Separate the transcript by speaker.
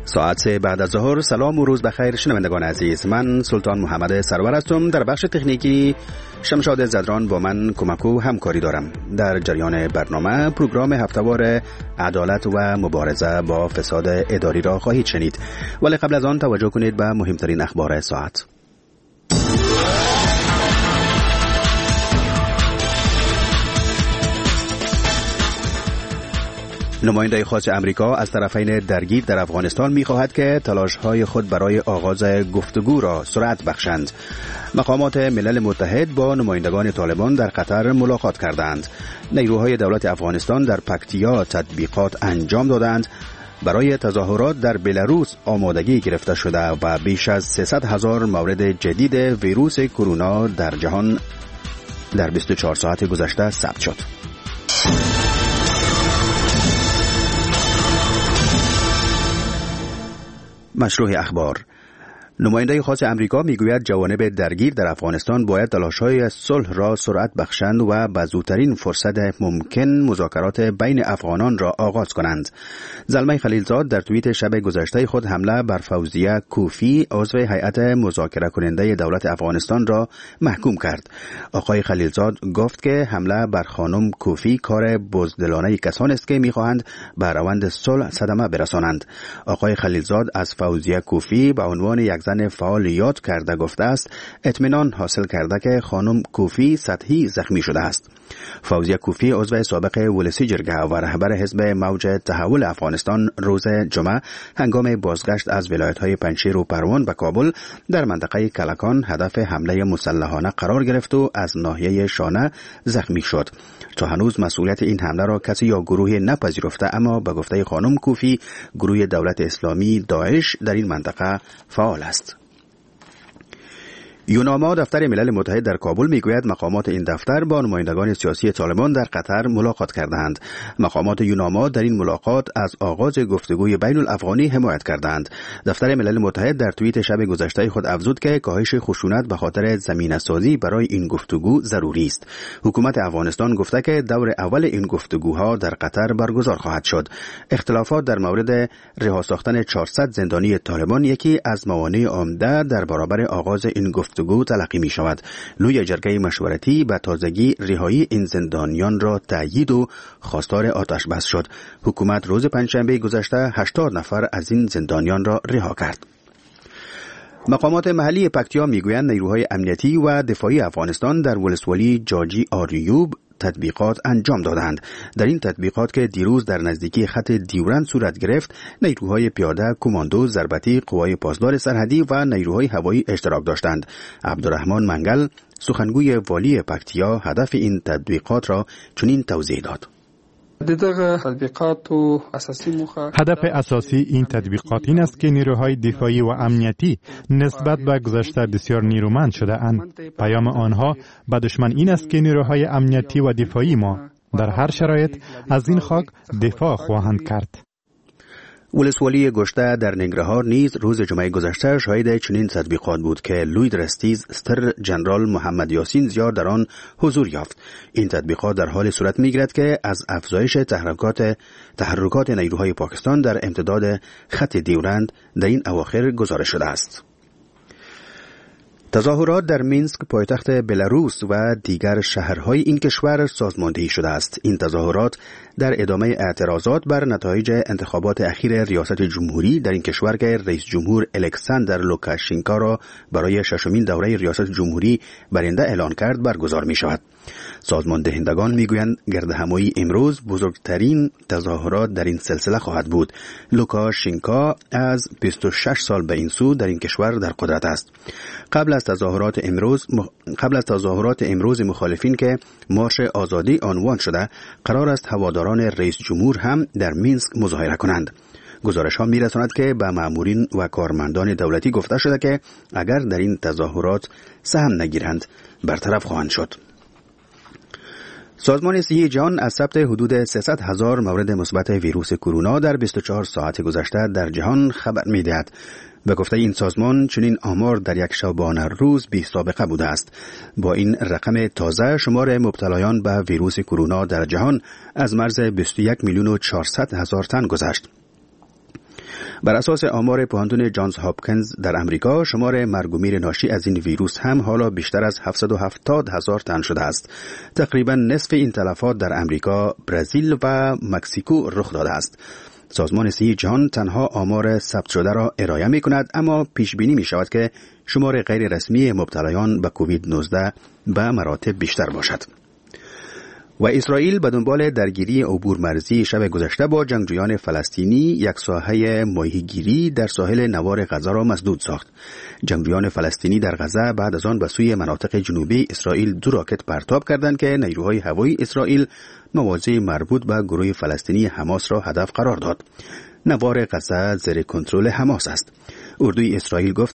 Speaker 1: ساعت بعد از ظهر. سلام و روز بخیر شنوندگان عزیز، من سلطان محمد سرور هستم. در بخش تکنیکی شمشاد زدران با من کمک و همکاری دارم. در جریان برنامه پروگرام هفته‌وار عدالت و مبارزه با فساد اداری را خواهید شنید، ولی قبل از آن توجه کنید به مهمترین اخبار ساعت. نماینده خاص امریکا از طرفین درگیر در افغانستان می‌خواهد که تلاش‌های خود برای آغاز گفتگو را سرعت بخشند. مقامات ملل متحد با نمایندگان طالبان در قطر ملاقات کردند. نیروهای دولت افغانستان در پکتیا تطبیقات انجام دادند. برای تظاهرات در بلاروس آمادگی گرفته شده و بیش از 300,000 مورد جدید ویروس کرونا در جهان در 24 ساعت گذشته ثبت شد. مشروع اخبار. نماینده خاص امریکا میگوید جوانب درگیر در افغانستان باید تلاش‌های صلح را سرعت بخشند و به زودترین فرصت ممکن مذاکرات بین افغانان را آغاز کنند. زلمه خلیلزاد در توییت شب گذشته خود حمله بر فوزیه کوفی عضو هیئت مذاکره کننده دولت افغانستان را محکوم کرد. آقای خلیلزاد گفت که حمله بر خانم کوفی کار بزدلانه کسانی است که می‌خواهند به روند صلح صدمه برسانند. آقای خلیلزاد از فوزیه کوفی به عنوان یک زن فعال یاد کرده گفته است اطمینان حاصل کرده که خانم کوفی سطحی زخمی شده است. فوزیه کوفی عضو سابق ولسی جرگه و رهبر حزب موج تحول افغانستان روز جمعه هنگام بازگشت از ولایت‌های پنجشیر و پروان به کابل در منطقه کلکان هدف حمله مسلحانه قرار گرفت و از ناحیه شانه زخمی شد. تا هنوز مسئولیت این حمله را کسی یا گروهی نپذیرفته، اما به گفته خانم کوفی گروه دولت اسلامی داعش در این منطقه فعال است. یوناما دفتر ملل متحد در کابل میگوید مقامات این دفتر با نمایندگان سیاسی طالبان در قطر ملاقات کردند. مقامات یوناما در این ملاقات از آغاز گفتگوی بین الافغانی حمایت کردند. دفتر ملل متحد در توییت شب گذشته خود افزود که کاهش خشونت به خاطر زمینه‌سازی برای این گفتگو ضروری است. حکومت افغانستان گفته که دور اول این گفتگوها در قطر برگزار خواهد شد. اختلافات در مورد رها ساختن 400 زندانی طالبان یکی از موانع عمده در برابر آغاز این گفتگو تلقی می شود. لوی جرگه مشورتی به تازگی رهایی این زندانیان را تأیید و خواستار آتش بس شد. حکومت روز پنجشنبه گذشته 80 نفر از این زندانیان را رها کرد. مقامات محلی پکتیا میگویند نیروهای امنیتی و دفاعی افغانستان در ولسوالی جاجی آریوب تطبیقات انجام دادند. در این تطبیقات که دیروز در نزدیکی خط دیورند صورت گرفت، نیروهای پیاده، کماندو، ضربتی، قوای پاسدار سرحدی و نیروهای هوایی اشتراک داشتند. عبدالرحمن منگل، سخنگوی والی پکتیا، هدف این تطبیقات را چنین توضیح داد.
Speaker 2: هدف اساسی این تطبیقات این است که نیروهای دفاعی و امنیتی نسبت به گذشته بسیار نیرومند شده اند. پیام آنها به دشمن این است که نیروهای امنیتی و دفاعی ما در هر شرایط از این خاک دفاع خواهند کرد.
Speaker 1: ولسوالی گشته در ننگرهار نیز روز جمعه گذشته شاهد چنین تطبیقات بود که لوید رستیز ستر جنرال محمد یاسین زیار در آن حضور یافت. این تطبیقات در حال صورت می‌گیرد که از افزایش تحرکات نیروهای پاکستان در امتداد خط دیورند در این اواخر گزارش شده است. تظاهرات در مینسک پایتخت بلاروس و دیگر شهرهای این کشور سازماندهی شده است. این تظاهرات در ادامه اعتراضات بر نتایج انتخابات اخیر ریاست جمهوری در این کشور که رئیس جمهور الکساندر لوکاشنکو را برای ششمین دوره ریاست جمهوری برنده اعلان کرد برگزار می شود. سازماندهندگان میگویند گردهمایی امروز بزرگترین تظاهرات در این سلسله خواهد بود. لوکاشنکو از 26 سال به این سو در این کشور در قدرت است. قبل از تظاهرات امروز مخالفین که مارش آزادی عنوان شده، قرار است هواداران رئیس جمهور هم در مینسک مظاهره کنند. گزارش ها میرساند که به مامورین و کارمندان دولتی گفته شده که اگر در این تظاهرات سهم نگیرند برطرف خواهند شد. سازمان صحی جهان از ثبت حدود 300,000 مورد مثبت ویروس کرونا در 24 ساعت گذشته در جهان خبر می‌دهد. به گفته این سازمان چنین آمار در یک شبانه روز بی سابقه بوده است. با این رقم تازه شمار مبتلایان به ویروس کرونا در جهان از مرز 21,400,000 تن گذشت. بر اساس آمار پوهنتون جانز هاپکینز در امریکا، شمار مرگ و میر ناشی از این ویروس هم حالا بیشتر از 770,000 تن شده است. تقریبا نصف این تلفات در امریکا، برزیل و مکزیکو رخ داده است. سازمان صحی جهان تنها آمار ثبت شده را ارائه می کند، اما پیش بینی می شود که شمار غیر رسمی مبتلایان به کووید 19 به مراتب بیشتر باشد. و اسرائیل به دنبال درگیری عبور مرزی شب گذشته با جنگجویان فلسطینی یک ساحه ماهیگیری در ساحل نوار غزه را مسدود ساخت. جنگجویان فلسطینی در غزه بعد از آن به سوی مناطق جنوبی اسرائیل 2 راکت پرتاب کردند که نیروهای هوایی اسرائیل مواضع مربوط به گروه فلسطینی حماس را هدف قرار داد. نوار غزه زیر کنترل حماس است. اردوی اسرائیل گفت